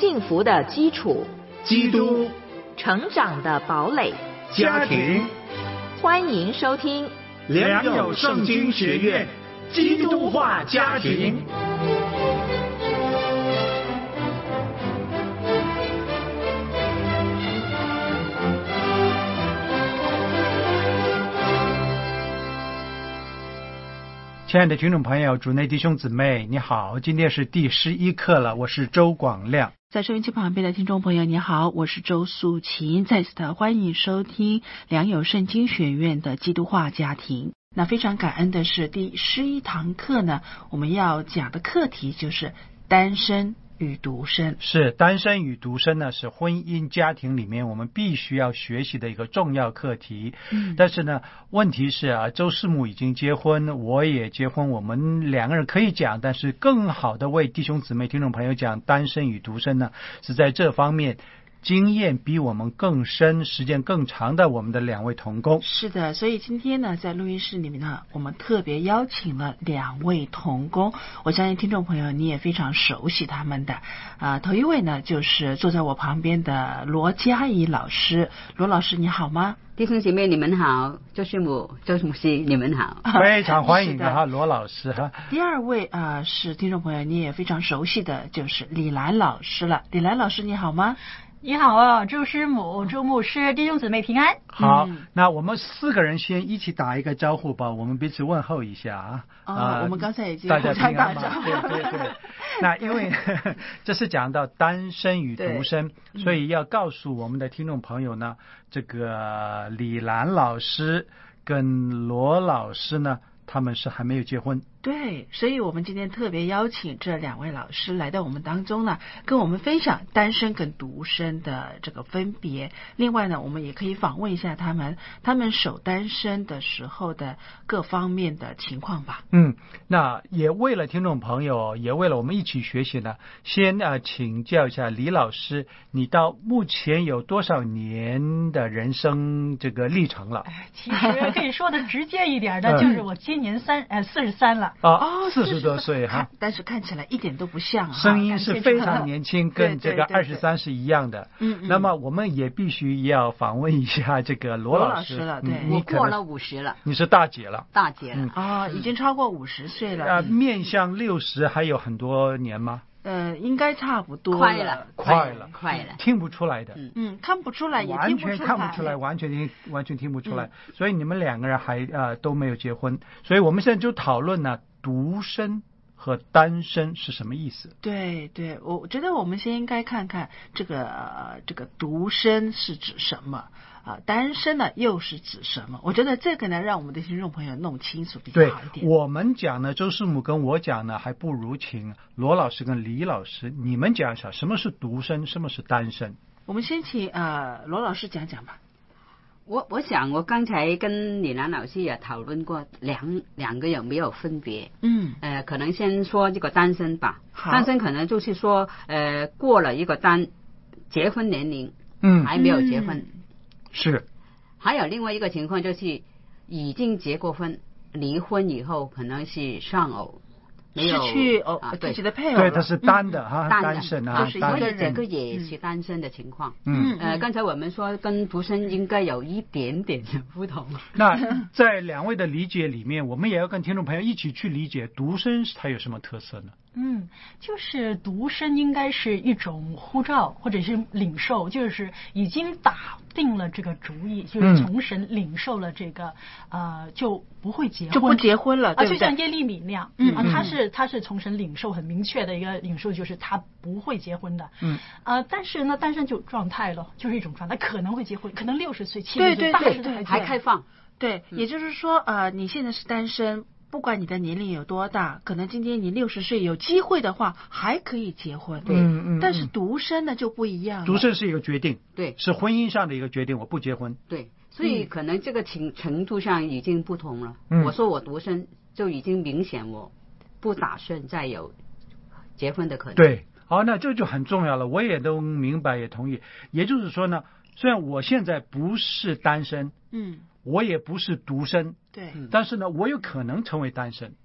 幸福的基础， 基督成长的堡垒， 家庭。 欢迎收听良友圣经学院基督化家庭。 亲爱的听众朋友，主内弟兄姊妹，你好，今天是第11课了，我是周广亮。 在收音机旁边的听众朋友，你好，我是周素琴，再次的欢迎收听良友圣经学院的基督化家庭。那非常感恩的是，第11堂课呢，我们要讲的课题就是单身与独身。 是单身与独身呢，是婚姻家庭里面我们必须要学习的一个重要课题。但是呢，问题是啊，周师母已经结婚，我也结婚，我们两个人可以讲，但是更好的为弟兄姊妹听众朋友讲单身与独身呢，是在这方面经验比我们更深、时间更长的我们的两位同工。 是的，所以今天呢，在录音室里面呢，我们特别邀请了两位同工。我相信听众朋友你也非常熟悉他们的。头一位呢，就是坐在我旁边的罗嘉怡老师。罗老师你好吗？ 弟兄姐妹你们好，周师母、周牧师你们好， 非常欢迎哈，罗老师哈。 第二位是听众朋友你也非常熟悉的，就是李兰老师了。李兰老师你好吗？ 你好啊，周师母、周牧师，弟兄姊妹平安。 好，那我们4个人先一起打一个招呼吧，我们彼此问候一下啊。 我们刚才已经大家互相平安打招呼。 对。那因为这是讲到单身与独身，所以要告诉我们的听众朋友呢，这个李兰老师跟罗老师呢，他们是还没有结婚。 对，所以我们今天特别邀请这两位老师来到我们当中呢，跟我们分享单身跟独身的这个分别。另外呢，我们也可以访问一下他们守单身的时候的各方面的情况吧。 那也为了听众朋友，也为了我们一起学习呢，先请教一下李老师，你到目前有多少年的人生这个历程了？ 其实可以说的直接一点的，就是我今年43了。 40多岁哈， 但是看起来一点都不像声音是非常年轻，跟这个23是一样的。那么我们也必须要访问一下这个罗老师了。对， 我过了50了， 你是大姐了， 已经超过50岁了。 面向60还有很多年吗？ 应该差不多快了， 听不出来的。 看不出来，也听不出来， 完全看不出来，完全听不出来。所以你们两个人还都没有结婚，所以我们现在就讨论呢，独身和单身是什么意思？ 对，我觉得我们先应该看看这个独身是指什么。单身呢又是指什么？我觉得这个呢，让我们的听众朋友弄清楚比较好一点。 我们讲呢，周师母跟我讲呢，还不如请罗老师跟李老师你们讲一下什么是独身，什么是单身。 我们先请罗老师讲讲吧。 我想我刚才跟李兰老师也讨论过两个有没有分别。可能先说这个单身吧。单身可能就是说过了一个结婚年龄，还没有结婚。 是， 还有另外一个情况就是已经结过婚，离婚以后可能是丧偶，没有失去自己的配偶， 对，他是单的单身啊， 就是所以这个也是单身的情况。刚才我们说跟独身应该有一点点的不同。 那在两位的理解里面，我们也要跟听众朋友一起去理解独身它有什么特色呢？ 就是独身应该是一种呼召或者是领受，就是已经打定了这个主意，就是从神领受了这个就不会结婚， 就不结婚了，对不对？ 就像耶利米那样，他是从神领受很明确的一个领受，就是他不会结婚的。但是呢，单身就状态了，就是一种状态，可能会结婚，可能60岁、70岁、80岁还开放。 对，也就是说你现在是单身。不管你的年龄有多大，可能今天你60岁有机会的话，还可以结婚。但是独身呢就不一样了。 独身是一个决定， 对， 是婚姻上的一个决定，我不结婚。 对，所以可能这个程度上已经不同了。我说我独身，就已经明显我不打算再有结婚的可能。 对，那这就很重要了，我也都明白也同意。也就是说呢，虽然我现在不是单身，我也不是独身， 对， 但是呢，我有可能成为单身。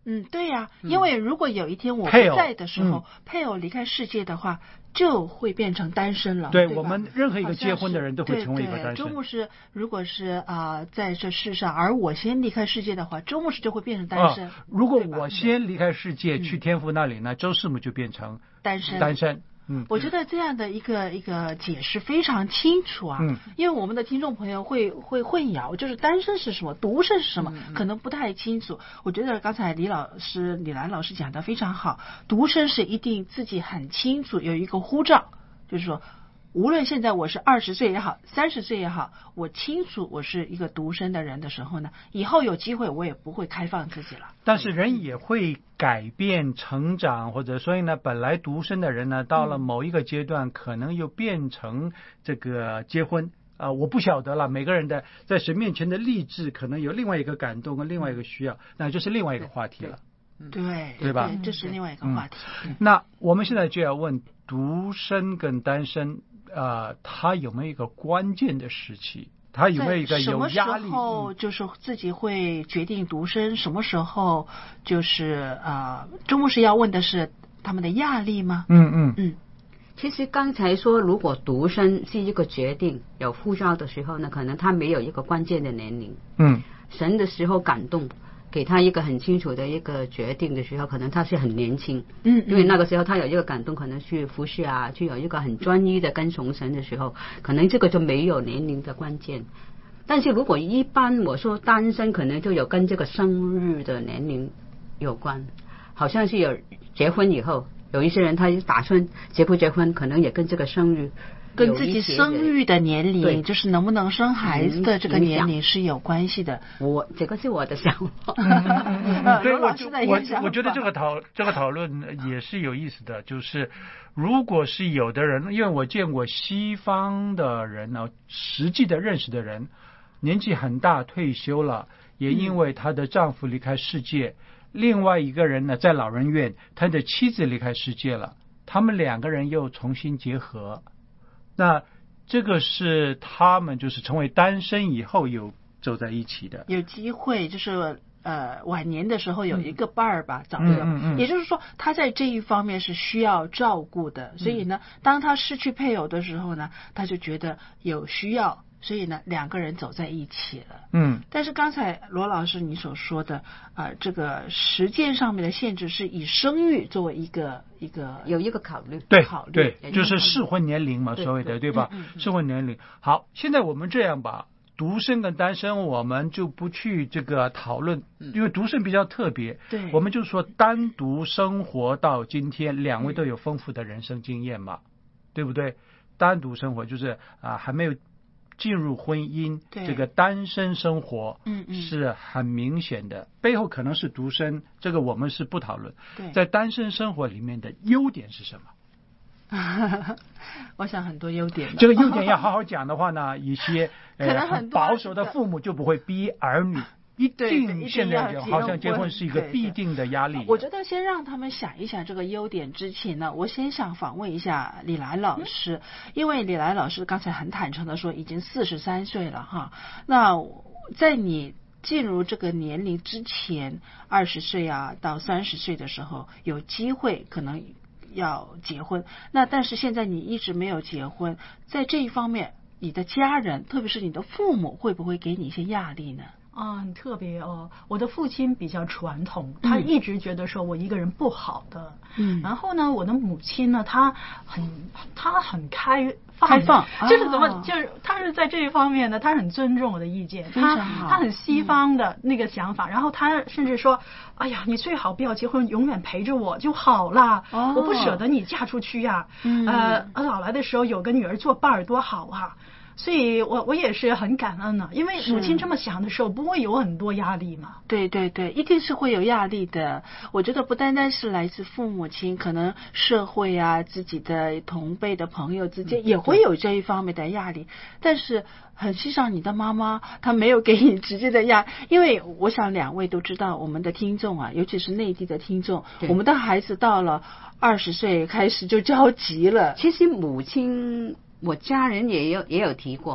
对呀，因为如果有一天我不在的时候，配偶离开世界的话，就会变成单身了。 对，我们任何一个结婚的人都会成为一个单身。 周牧师如果是在这世上，而我先离开世界的话，周牧师就会变成单身。 如果我先离开世界去天父那里呢，周师母就变成单身。 我觉得这样的一个解释非常清楚啊，因为我们的听众朋友会混淆，就是单身是什么，独身是什么，可能不太清楚。我觉得刚才李兰老师讲的非常好，独身是一定自己很清楚，有一个呼召，就是说无论现在我是20岁也好，30岁也好，我清楚我是一个独身的人的时候呢，以后有机会我也不会开放自己了。 但是人也会改变成长，或者所以呢，本来独身的人呢，到了某一个阶段，可能又变成这个结婚。我不晓得了，每个人的在神面前的立志，可能有另外一个感动跟另外一个需要，那就是另外一个话题了。 对吧？ 这是另外一个话题。 那我们现在就要问，独身跟单身，他有没有一个关键的时期？他有没有一个有压力？ 什么时候就是自己会决定独身？什么时候就是周牧师要问的是他们的压力吗？ 其实刚才说，如果独身是一个决定有呼召的时候呢，可能他没有一个关键的年龄。神的时候感动，给他一个很清楚的一个决定的时候，可能他是很年轻。因为那个时候他有一个感动，可能去服侍去有一个很专一的跟从神的时候，可能这个就没有年龄的关键。但是如果一般我说单身，可能就有跟这个生日的年龄有关，好像是有结婚以后，有一些人他打算结不结婚，可能也跟这个生日。 跟自己生育的年龄，就是能不能生孩子的这个年龄是有关系的。 这个是我的想法。 对，我觉得这个讨论也是有意思的，就是如果是有的人，因为我见过西方的人呢，实际的认识的人，年纪很大退休了，也因为她的丈夫离开世界，另外一个人呢在老人院，他的妻子离开世界了，他们2个人又重新结合。那这个是他们就是成为单身以后有走在一起的， 有机会就是晚年的时候有一个伴儿吧，找的。也就是说他在这一方面是需要照顾的，所以呢当他失去配偶的时候呢，他就觉得有需要，所以呢2个人走在一起了。但是刚才罗老师你所说的这个时间上面的限制是以生育作为一个有一个考虑。 对，就是适婚年龄嘛，所谓的对吧？适婚年龄。好，现在我们这样吧，独身跟单身我们就不去这个讨论，因为独身比较特别。 对， 我们就说单独生活到今天，2位都有丰富的人生经验嘛，对不对？单独生活就是还没有进入婚姻，这个单身生活是很明显的，背后可能是独身，这个我们是不讨论。在单身生活里面的优点是什么？ 我想很多优点。 这个优点要好好讲的话呢，一些很保守的父母就不会逼儿女一定现在好像结婚是一个必定的压力。 我觉得先让他们想一想这个优点之前呢，我先想访问一下李兰老师，因为李兰老师刚才很坦诚的说已经43岁了哈。那在你进入这个年龄之前，20岁到30岁的时候，有机会可能要结婚，那但是现在你一直没有结婚，在这一方面你的家人特别是你的父母会不会给你一些压力呢？ 很特别我的父亲比较传统，他一直觉得说我一个人不好的。然后呢，我的母亲呢，她很开放，就是怎么，就是她是在这一方面呢，她很尊重我的意见，她很西方的那个想法，然后她甚至说，哎呀，你最好不要结婚，永远陪着我就好了，我不舍得你嫁出去呀，老来的时候有个女儿做伴儿多好啊。所以我也是很感恩的，因为母亲这么想的时候，不会有很多压力嘛。 对，一定是会有压力的。我觉得不单单是来自父母亲，可能社会自己的同辈的朋友之间也会有这一方面的压力。但是很欣赏你的妈妈，她没有给你直接的压力，因为我想2位都知道，我们的听众尤其是内地的听众，我们的孩子到了20岁开始就着急了。 其实母亲。我家人也有提过，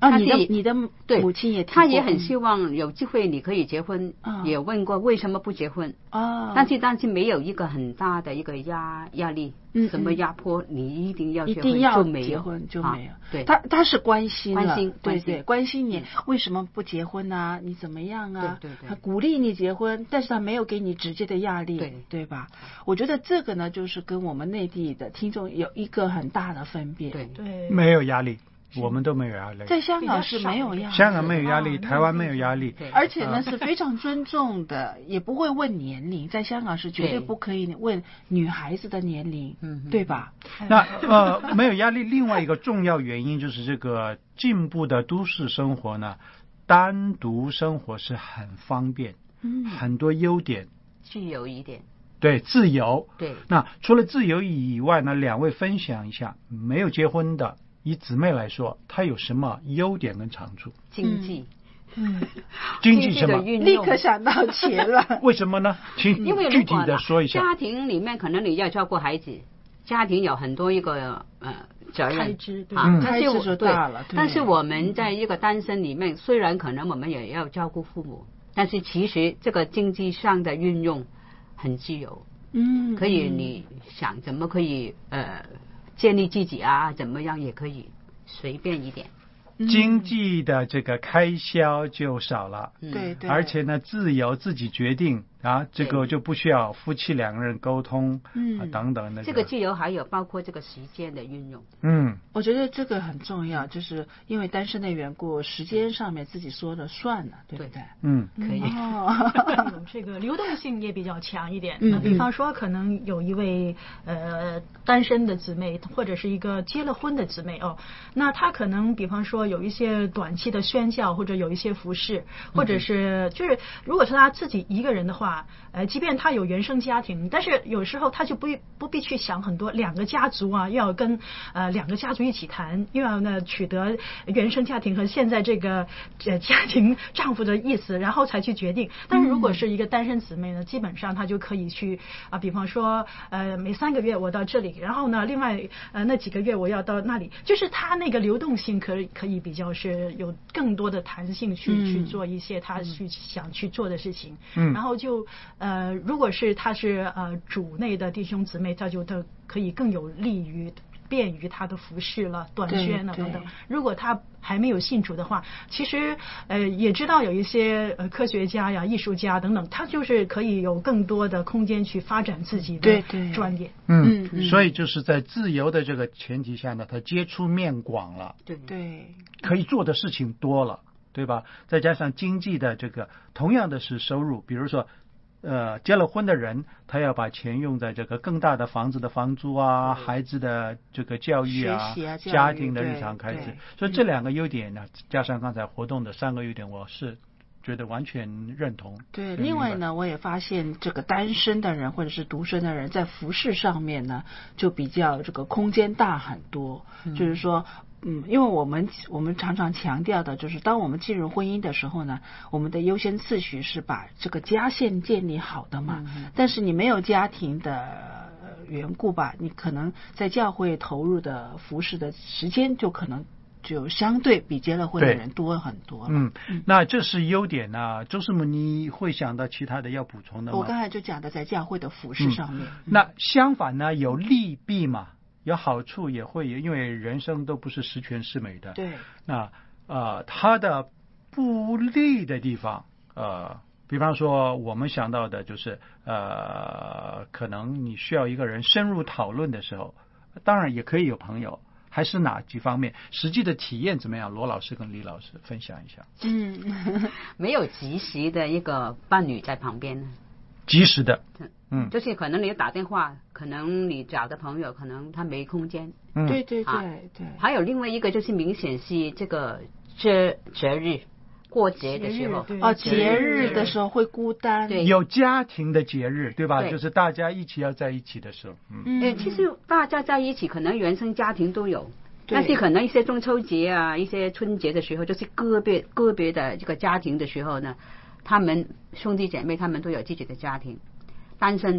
你的母亲也提过， 她也很希望有机会你可以结婚，也问过为什么不结婚但是没有一个很大的一个压力，什么压迫你一定要结婚就没有， 对，他是关心对，关心你为什么不结婚啊，你怎么样啊， 对， 他鼓励你结婚，但是他没有给你直接的压力，对吧？我觉得这个呢，就是跟我们内地的听众有一个很大的分别， 对， 没有压力。我们都没有压力， 在香港是没有压力， 香港没有压力，台湾没有压力， 而且呢是非常尊重的，也不会问年龄，在香港是绝对不可以问女孩子的年龄，对吧？ 那没有压力，另外一个重要原因就是这个进步的都市生活呢，单独生活是很方便，很多优点， 自由一点。 对，自由。 对， 那除了自由以外呢，两位分享一下没有结婚的。以姊妹来说，她有什么优点跟长处？ 经济， 经济什么？ 立刻想到钱了。 为什么呢？请具体的说一下。 家庭里面可能你要照顾孩子，家庭有很多一个责任开支， 开支就大了。 但是我们在一个单身里面，虽然可能我们也要照顾父母，但是其实这个经济上的运用很自由。可以你想怎么可以建立自己啊，怎么样也可以随便一点， 经济的这个开销就少了， 对， 而且呢自由自己决定啊，这个就不需要夫妻两个人沟通等等的。 这个自由还有包括这个时间的运用。 我觉得这个很重要，就是因为单身的缘故，时间上面自己说了算了，对不对？ 可以。 这个流动性也比较强一点。比方说，可能有一位单身的姊妹，或者是一个结了婚的姊妹那她可能比方说有一些短期的宣教，或者有一些服饰，或者是就是如果是她自己一个人的话，即便她有原生家庭，但是有时候她就不必去想很多两个家族啊，要跟两个家族一起谈，又要呢取得原生家庭和现在这个家庭丈夫的意思，然后才去决定。但是如果是一个单身姊妹呢，基本上她就可以去比方说每3个月我到这里，然后呢另外那几个月我要到那里，就是她那个流动性可以比较是有更多的弹性去做一些她想去做的事情。然后就如果是她是主内的弟兄姊妹，她就可以更有利于便于他的服饰了、短宣了等等。如果他还没有信主的话，其实也知道有一些科学家呀、艺术家等等，他就是可以有更多的空间去发展自己的专业。 所以就是在自由的这个前提下呢，他接触面广了， 对， 可以做的事情多了，对吧？再加上经济的这个同样的是收入，比如说结了婚的人，他要把钱用在这个更大的房子的房租啊，孩子的这个教育啊，家庭的日常开支。所以这两个优点呢，加上刚才活动的3个优点，我是觉得完全认同。 对，另外呢，我也发现这个单身的人或者是独身的人，在服饰上面呢，就比较这个空间大很多。就是说因为我们常常强调的就是，当我们进入婚姻的时候呢，我们的优先次序是把这个家线建立好的嘛。但是你没有家庭的缘故吧，你可能在教会投入的服侍的时间就可能就相对比结了婚的人多很多了。 那这是优点啊。周师母，你会想到其他的要补充的吗？ 我刚才就讲的在教会的服侍上面。 那相反呢，有利弊嘛？有好处也会有，因为人生都不是十全十美的。 对。 那它的不利的地方，比方说我们想到的就是可能你需要一个人深入讨论的时候，当然也可以有朋友，还是哪几方面实际的体验怎么样？罗老师跟李老师分享一下。 没有及时的一个伴侣在旁边。 及时的。 就是可能你打电话，可能你找的朋友可能他没空间。 对。 还有另外一个就是明显是这个节日过节的时候节日的时候会孤单。 对， 有家庭的节日，对吧？就是大家一起要在一起的时候。 其实大家在一起可能原生家庭都有，但是可能一些中秋节啊、一些春节的时候，就是个别的这个家庭的时候呢，他们兄弟姐妹他们都有自己的家庭。单身的了，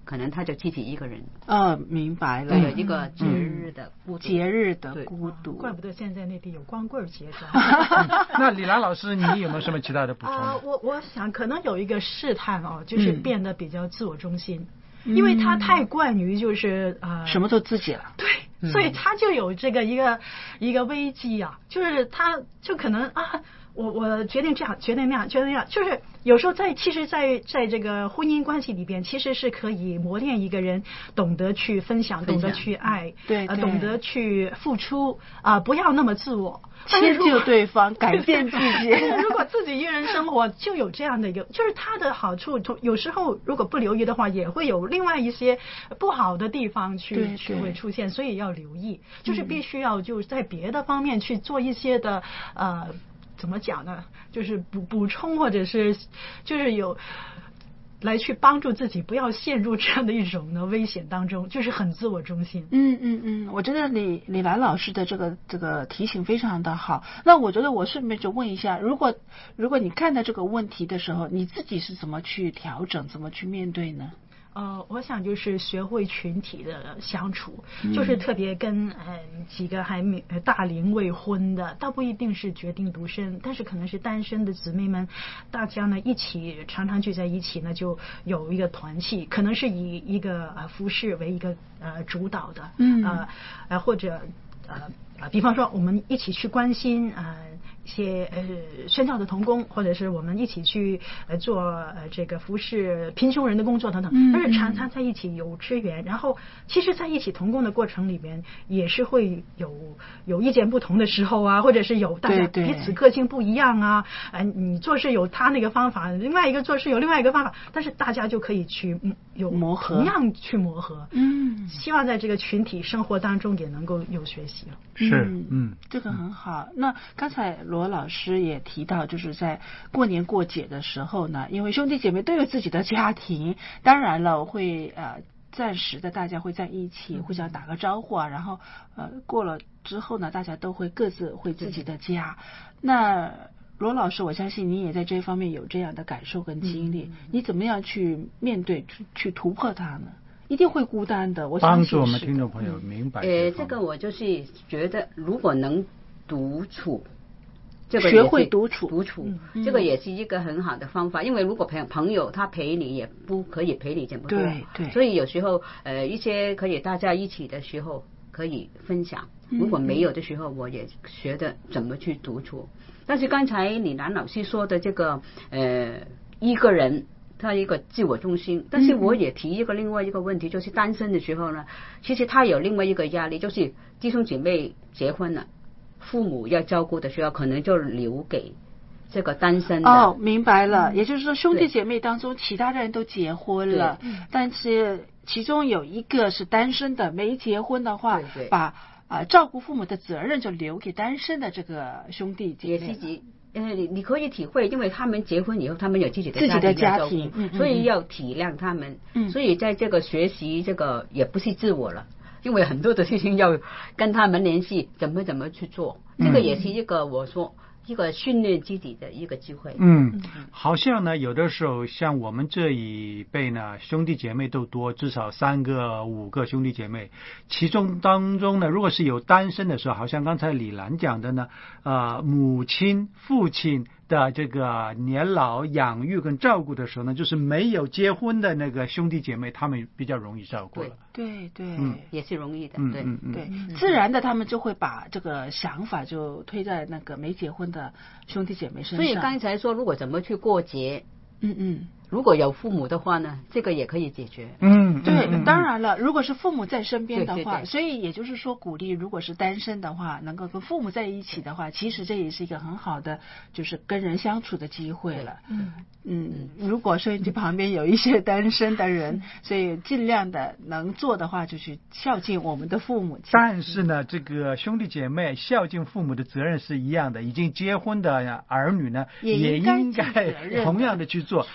可能他就自己一个人。 明白了。 有一个节日的孤独， 怪不得现在内地有光棍节。 那李兰老师，你有没有什么其他的补充？ 我想可能有一个试探就是变得比较自我中心，因为他太惯于就是什么都自己了。 对，所以他就有这个一个危机啊，就是他就可能我决定这样，决定那样，就是有时候其实在这个婚姻关系里边，其实是可以磨练一个人懂得去分享，懂得去爱， 对， 懂得去付出不要那么自我， 迁就对方，改变自己。 如果自己一个人生活，就有这样的一个，就是它的好处，有时候如果不留意的话，也会有另外一些不好的地方去会出现，所以要留意，就是必须要就在别的方面去做一些的怎么讲呢？就是补充，或者是就是有来去帮助自己不要陷入这样的一种的危险当中，就是很自我中心。 我觉得李兰老师的这个提醒非常的好。那我觉得我顺便就问一下，如果你看到这个问题的时候，你自己是怎么去调整，怎么去面对呢？ 我想就是学会群体的相处，就是特别跟几个还没大龄未婚的，倒不一定是决定独身，但是可能是单身的姊妹们，大家呢一起常常聚在一起呢，就有一个团契，可能是以一个服饰为一个主导的，或者比方说我们一起去关心一些宣教的同工，或者是我们一起去做这个服侍贫穷人的工作等等，但是常常在一起有支援，然后其实在一起同工的过程里面也是会有意见不同的时候或者是有大家彼此个性不一样你做事有他那个方法，另外一个做事有另外一个方法，但是大家就可以去有磨合， 同样去磨合。希望在这个群体生活当中也能够有学习了。 这个很好。那刚才罗老师也提到，就是在过年过节的时候呢，因为兄弟姐妹都有自己的家庭，当然了会暂时的大家会在一起互相打个招呼然后过了之后呢，大家都会各自回自己的家。那罗老师，我相信你也在这方面有这样的感受跟经历，你怎么样去面对去突破它呢？一定会孤单的，我相信帮助我们听众朋友明白。 这个我就是觉得，如果能独处，这个学会独处， 这个也是一个很好的方法。因为如果朋友他陪你，也不可以陪你这么多， 对， 所以有时候一些可以大家一起的时候可以分享。如果没有的时候，我也学得怎么去独处。但是刚才李兰老师说的这个一个人。他一个自我中心，但是我也提另外一个问题，就是单身的时候呢，其实他有另外一个压力，就是弟兄姐妹结婚了，父母要照顾的时候，可能就留给这个单身的。 明白了，也就是说兄弟姐妹当中其他人都结婚了，但是其中有一个是单身的，没结婚的话，把照顾父母的责任就留给单身的这个兄弟姐妹。 也是你可以体会，因为他们结婚以后，他们有自己的家庭， 所以要体谅他们。所以在这个学习，这个也不是自我了，因为很多的事情要跟他们联系，怎么去做，这个也是一个我说一个训练自己的一个机会。 好像呢，有的时候像我们这一辈呢，兄弟姐妹都多，至少3个5个兄弟姐妹，其中当中呢，如果是有单身的时候，好像刚才李兰讲的呢，母亲、父亲的这个年老养育跟照顾的时候呢，就是没有结婚的那个兄弟姐妹，他们比较容易照顾了。 对， 也是容易的。 对，自然的他们就会把这个想法就推在那个没结婚的兄弟姐妹身上。 所以刚才说，如果怎么去过节，如果有父母的话呢，这个也可以解决。 对，当然了，如果是父母在身边的话，所以也就是说鼓励，如果是单身的话，能够跟父母在一起的话，其实这也是一个很好的就是跟人相处的机会了。如果收音机旁边有一些单身的人，所以尽量的能做的话，就去孝敬我们的父母。 但是呢，这个兄弟姐妹孝敬父母的责任是一样的，已经结婚的儿女呢，也应该同样的去做。但是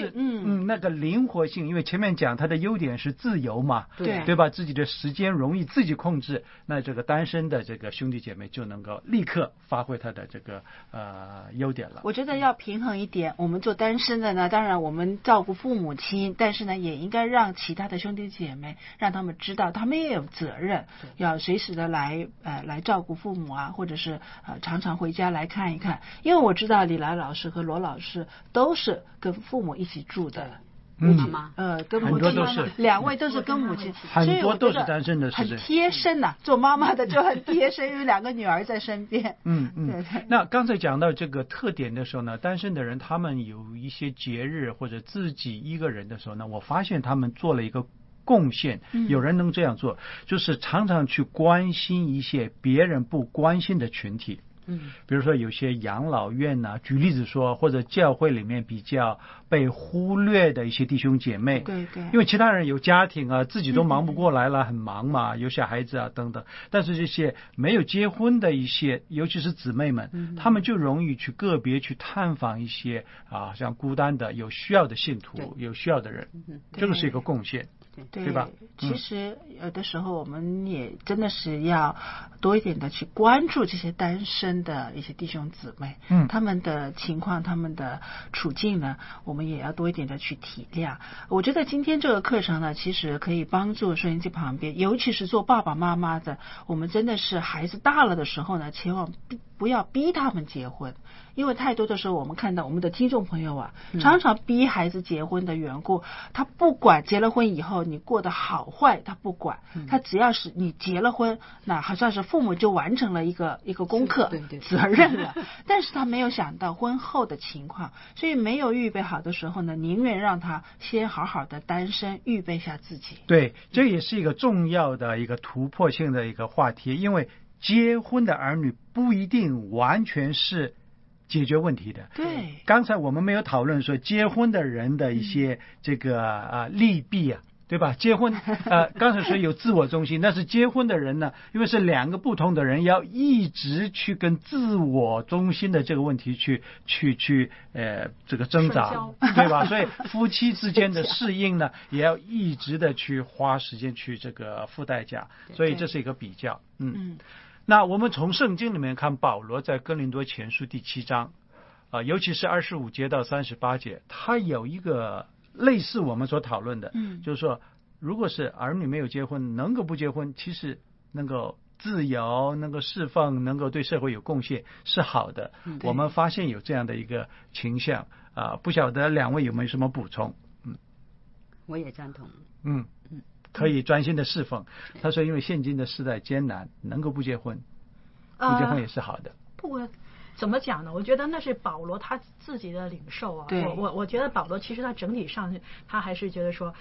是那个灵活性，因为前面讲他的优点是自由嘛，对吧？自己的时间容易自己控制，那这个单身的这个兄弟姐妹就能够立刻发挥他的这个优点了。 我觉得要平衡一点，我们做单身的呢，当然我们照顾父母亲，但是呢也应该让其他的兄弟姐妹让他们知道他们也有责任，要随时的来照顾父母啊，或者是常常回家来看一看。因为我知道李兰老师和罗老师都是跟父母一起住的。 妈妈跟母亲， 很多都是两位都是跟母亲， 很多都是单身的， 很贴身呐。做妈妈的就很贴身，因为2个女儿在身边。 对。那刚才讲到这个特点的时候呢，单身的人他们有一些节日或者自己一个人的时候呢，我发现他们做了一个贡献，有人能这样做，就是常常去关心一些别人不关心的群体。比如说有些养老院呐，举例子说，或者教会里面比较被忽略的一些弟兄姐妹， 对， 因为其他人有家庭啊，自己都忙不过来了，很忙嘛，有小孩子啊等等，但是这些没有结婚的一些，尤其是姊妹们，他们就容易去个别去探访一些像孤单的有需要的信徒，有需要的人，这个是一个贡献。对吧？ 其实有的时候我们也真的是要多一点的去关注这些单身的一些弟兄姊妹，他们的情况，他们的处境呢，我们也要多一点的去体谅。我觉得今天这个课程呢，其实可以帮助收音机旁边，尤其是做爸爸妈妈的，我们真的是孩子大了的时候呢，千万不要逼他们结婚。因为太多的时候我们看到我们的听众朋友啊，常常逼孩子结婚的缘故，他不管结了婚以后你过得好坏，他不管，他只要是你结了婚，那好像是父母就完成了一个功课，责任了。但是他没有想到婚后的情况，所以没有预备好的时候呢，宁愿让他先好好的单身，预备下自己。 对，这也是一个重要的一个突破性的一个话题，因为结婚的儿女不一定完全是解决问题的。 对， 刚才我们没有讨论说结婚的人的一些这个利弊啊，对吧？结婚刚才说有自我中心，但是结婚的人呢，因为是2个不同的人，要一直去跟自我中心的这个问题去这个挣扎，对吧？所以夫妻之间的适应呢，也要一直的去花时间去这个付代价，所以这是一个比较。那我们从圣经里面看，保罗在哥林多前书第7章尤其是25节到38节，他有一个类似我们所讨论的，就是说如果是儿女没有结婚，能够不结婚，其实能够自由，能够释放，能够对社会有贡献是好的。我们发现有这样的一个倾向不晓得2位有没有什么补充？ 我也赞同。 可以专心的侍奉。他说因为现今的时代艰难，能够不结婚，不结婚也是好的。 不过怎么讲呢？我觉得那是保罗他自己的领受啊。 对， 我觉得保罗其实他整体上他还是觉得说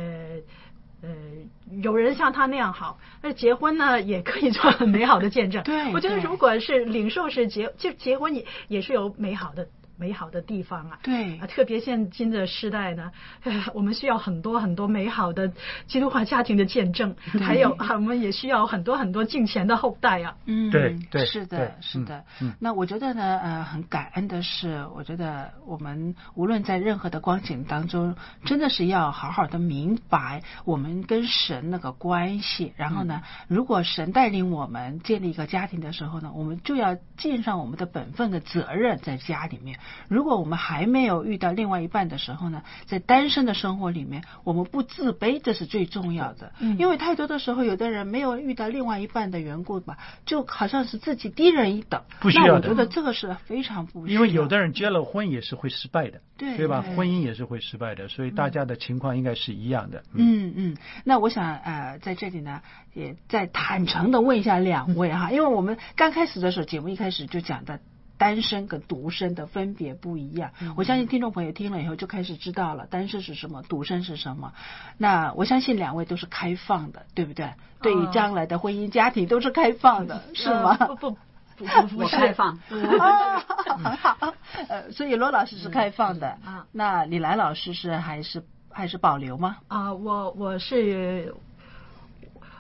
有人像他那样好，那结婚呢也可以做很美好的见证。 对， 我觉得如果是领受是结婚也是有美好的地方啊。 对特别现今的时代呢，我们需要很多很多美好的基督化家庭的见证，还有我们也需要很多很多敬虔的后代啊。 对， 是的。那我觉得呢，很感恩的是，我觉得我们无论在任何的光景当中，真的是要好好的明白我们跟神那个关系。然后呢，如果神带领我们建立一个家庭的时候呢，我们就要尽上我们的本分的责任在家里面。如果我们还没有遇到另外一半的时候呢，在单身的生活里面，我们不自卑，这是最重要的。因为太多的时候，有的人没有遇到另外一半的缘故吧，就好像是自己低人一等。 不需要的。 那我觉得这个是非常不需要。 因为有的人结了婚也是会失败的，对吧？婚姻也是会失败的，所以大家的情况应该是一样的。 那我想在这里呢，也再坦诚的问一下2位哈，因为我们刚开始的时候，节目一开始就讲的单身跟独身的分别不一样。我相信听众朋友听了以后就开始知道了单身是什么，独身是什么。那我相信2位都是开放的，对不对？对于将来的婚姻家庭都是开放的，是吗？ 不是开放。 好，所以罗老师是开放的。那李兰老师是还是保留吗？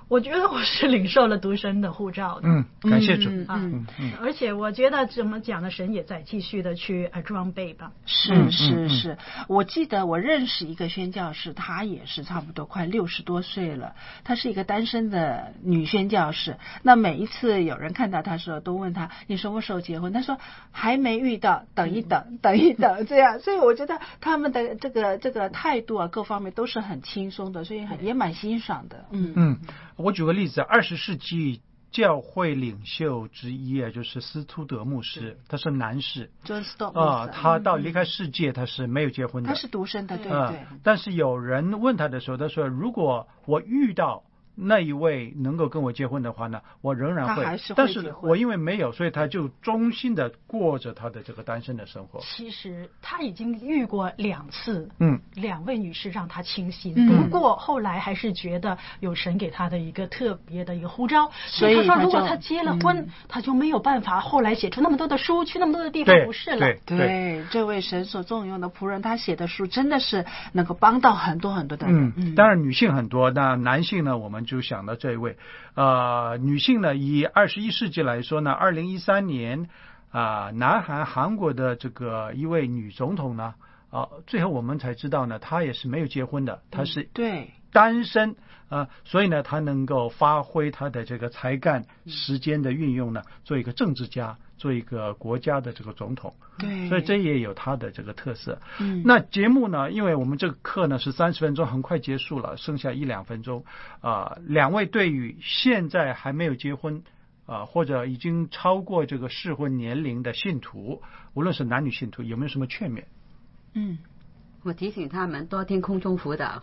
我觉得我是领受了独身的护照的。 感谢主。 而且我觉得怎么讲呢，神也在继续的去装备吧。 是，我记得我认识一个宣教士，她也是差不多快60多岁了，她是一个单身的女宣教士。那每一次有人看到她的时候，都问她你什么时候结婚？她说还没遇到，等一等这样。所以我觉得他们的这个态度啊，各方面都是很轻松的，所以也蛮欣赏的。 我举个例子，20世纪教会领袖之一啊，就是斯图德牧师，他是男士，他到离开世界，他是没有结婚的， 他是独身的，对。 但是有人问他的时候，他说：“如果我遇到那一位能够跟我结婚的话呢，我仍然会，但是我因为没有，所以他就忠心的过着他的这个单身的生活。” 其实他已经遇过2次，2位女士让他倾心，不过后来还是觉得有神给他的一个特别的一个呼召，所以他说如果他结了婚，他就没有办法后来写出那么多的书，去那么多的地方，不是了。 对，这位神所重用的仆人，他写的书真的是能够帮到很多很多的人。 当然女性很多，那男性呢，我们就想到这一位，女性呢，以21世纪来说呢，2013年南韩国的这个一位女总统呢，最后我们才知道呢，她也是没有结婚的，她是单身所以呢，她能够发挥她的这个才干、时间的运用呢，做一个政治家，做一个国家的这个总统。所以这也有它的这个特色。那节目呢，因为我们这个课呢是30分钟，很快结束了，剩下1-2分钟。2位对于现在还没有结婚或者已经超过这个适婚年龄的信徒，无论是男女信徒，有没有什么劝勉？ 我提醒他们多听空中辅导。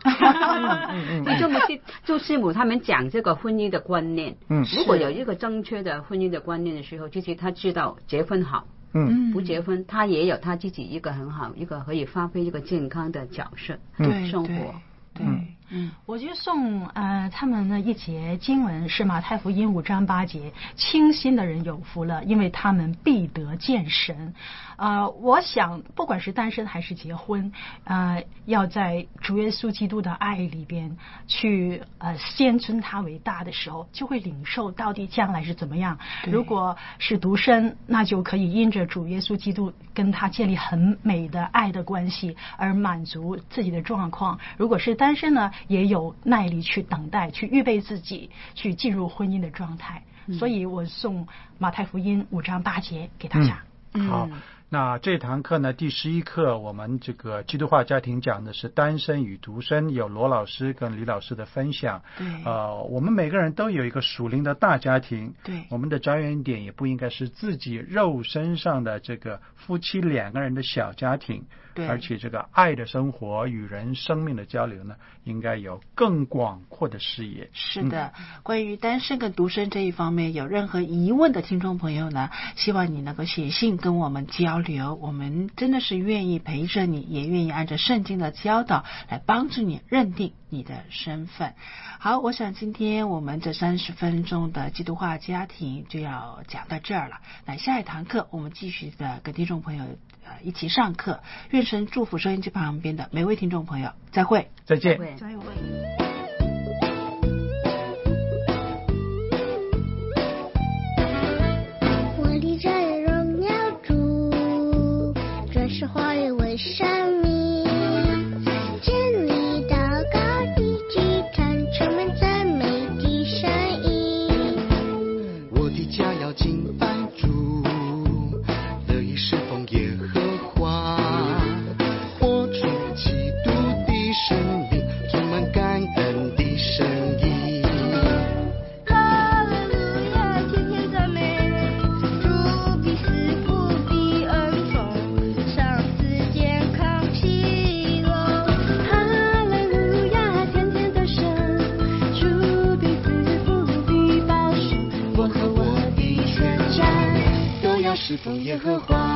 就师母他们讲这个婚姻的观念，如果有一个正确的婚姻的观念的时候，其实他知道结婚好，不结婚他也有他自己一个很好一个可以发挥一个健康的角色生活。 我觉得送他们的一节经文是马太福音5章8节，清心的人有福了，因为他们必得见神。我想不管是单身还是结婚，要在主耶稣基督的爱里边去先尊他为大的时候，就会领受到底将来是怎么样。如果是独身，那就可以因着主耶稣基督跟他建立很美的爱的关系而满足自己的状况。如果是单身呢，也有耐力去等待，去预备自己去进入婚姻的状态。所以我送马太福音5章8节给大家。 好，那这堂课呢，第11课，我们这个基督化家庭讲的是单身与独身，有罗老师跟李老师的分享。我们每个人都有一个属灵的大家庭。我们的着眼点也不应该是自己肉身上的这个夫妻2个人的小家庭，而且这个爱的生活与人生命的交流呢，应该有更广阔的视野。 是的，关于单身跟独身这一方面有任何疑问的听众朋友呢，希望你能够写信跟我们交流，我们真的是愿意陪着你，也愿意按照圣经的教导来帮助你认定你的身份。好，我想今天我们这30分钟的基督化家庭就要讲到这儿了。那下一堂课我们继续的跟听众朋友一起上课。愿神祝福收音机旁边的每位听众朋友，再会， 再见， 再会。 我立着荣耀主，这是话语为生命，建立祷告的祭坛，充满赞美的声音。 我的家要敬拜主，乐意侍奉耶和华，活出基督的生命，充满感恩的声音。 哈利路亚，天天赞美主必赐福的恩宠，赏赐健康喜乐。哈利路亚，天天的神，主必赐福的保守，我和我的全家都要侍奉耶和华。